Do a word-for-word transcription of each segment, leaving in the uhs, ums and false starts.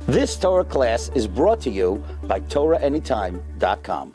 This Torah class is brought to you by Torah Anytime dot com.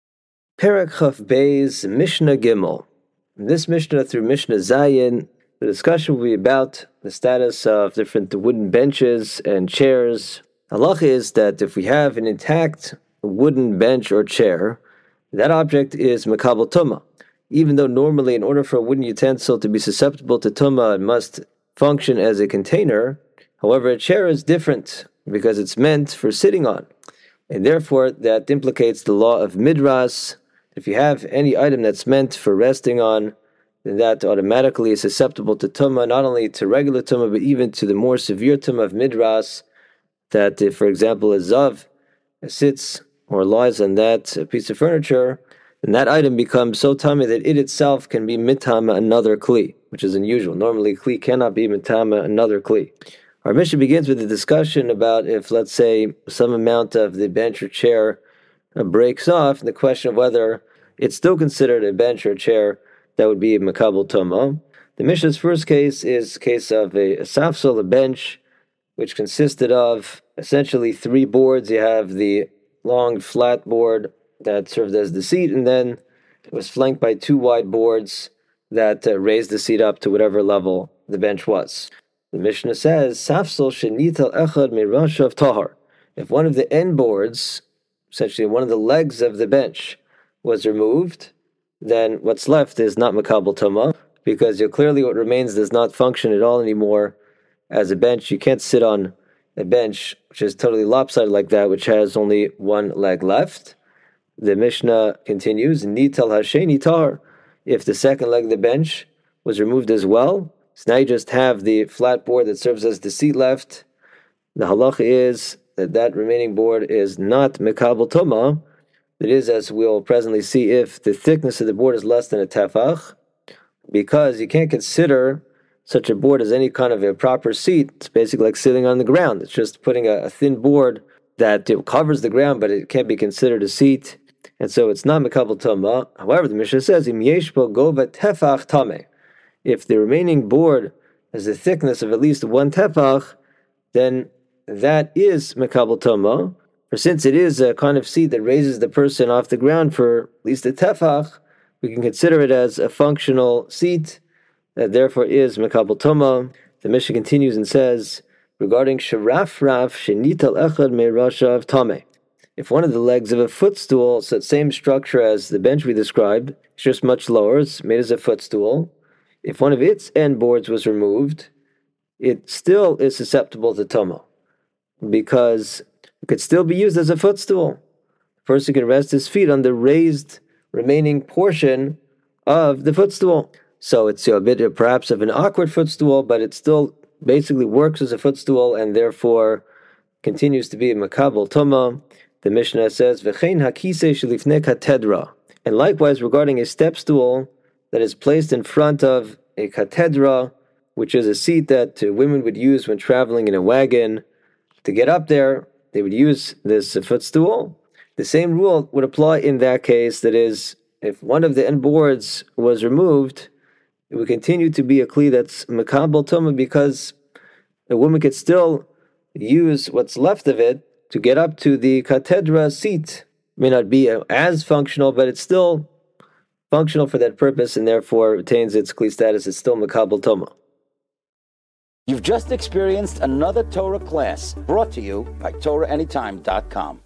Perek Chaf Beis Mishnah Gimel. In this Mishnah through Mishnah Zayin, the discussion will be about the status of different wooden benches and chairs. Halacha is that if we have an intact wooden bench or chair, that object is Mekabel Tumah. Even though normally in order for a wooden utensil to be susceptible to Tumah, it must function as a container. However, a chair is different because it's meant for sitting on. And therefore, that implicates the law of Midras. If you have any item that's meant for resting on, then that automatically is susceptible to Tumah, not only to regular Tumah, but even to the more severe Tumah of Midras, that if, for example, a Zav sits or lies on that piece of furniture, then that item becomes so tummy that it itself can be mitama another kli, which is unusual. Normally, kli cannot be mitama another kli. Our Mishnah begins with a discussion about if, let's say, some amount of the bench or chair breaks off, and the question of whether it's still considered a bench or chair that would be a Mekabel Tumah. The Mishnah's first case is a case of a, a safsel, a bench, which consisted of essentially three boards. You have the long flat board that served as the seat, and then it was flanked by two wide boards that uh, raised the seat up to whatever level the bench was. The Mishnah says, Safsel shenital echad mirashav tahar. If one of the end boards, essentially one of the legs of the bench, was removed, then what's left is not Mekabel Tumah, because you clearly what remains does not function at all anymore as a bench. You can't sit on a bench which is totally lopsided like that, which has only one leg left. The Mishnah continues, Nital hasheni tahar. If the second leg of the bench was removed as well, so now you just have the flat board that serves as the seat left. The halacha is that that remaining board is not Mekabel Tumah. It is, as we'll presently see, if the thickness of the board is less than a tefach, because you can't consider such a board as any kind of a proper seat. It's basically like sitting on the ground. It's just putting a, a thin board that it covers the ground, but it can't be considered a seat, and so it's not Mekabel Tumah. However, the Mishnah says, Im yesh bo gova tefach tameh. If the remaining board has a thickness of at least one tefach, then that is Mekabel Tumah. For since it is a kind of seat that raises the person off the ground for at least a tefach, we can consider it as a functional seat that therefore is Mekabel Tumah. The Mishnah continues and says, regarding sharaf raf shenital echad meirashav tameh. If one of the legs of a footstool, so the same structure as the bench we described, it's just much lower, it's made as a footstool. If one of its end boards was removed, it still is susceptible to Tumah, because it could still be used as a footstool. The person can rest his feet on the raised remaining portion of the footstool. So it's you know, a bit of, perhaps of an awkward footstool, but it still basically works as a footstool and therefore continues to be a Mekabel Tumah. The Mishnah says, V'chein hakisei shelifnei katedra. And likewise regarding a step stool that is placed in front of a katedra, which is a seat that uh, women would use when traveling in a wagon. To get up there, they would use this uh, footstool. The same rule would apply in that case, that is, if one of the end boards was removed, it would continue to be a kli that's Mekabel Tumah, because a woman could still use what's left of it to get up to the katedra seat. It may not be uh, as functional, but it's still functional for that purpose, and therefore retains its kli status. It's still Mekabel Tumah. You've just experienced another Torah class brought to you by Torah Anytime dot com.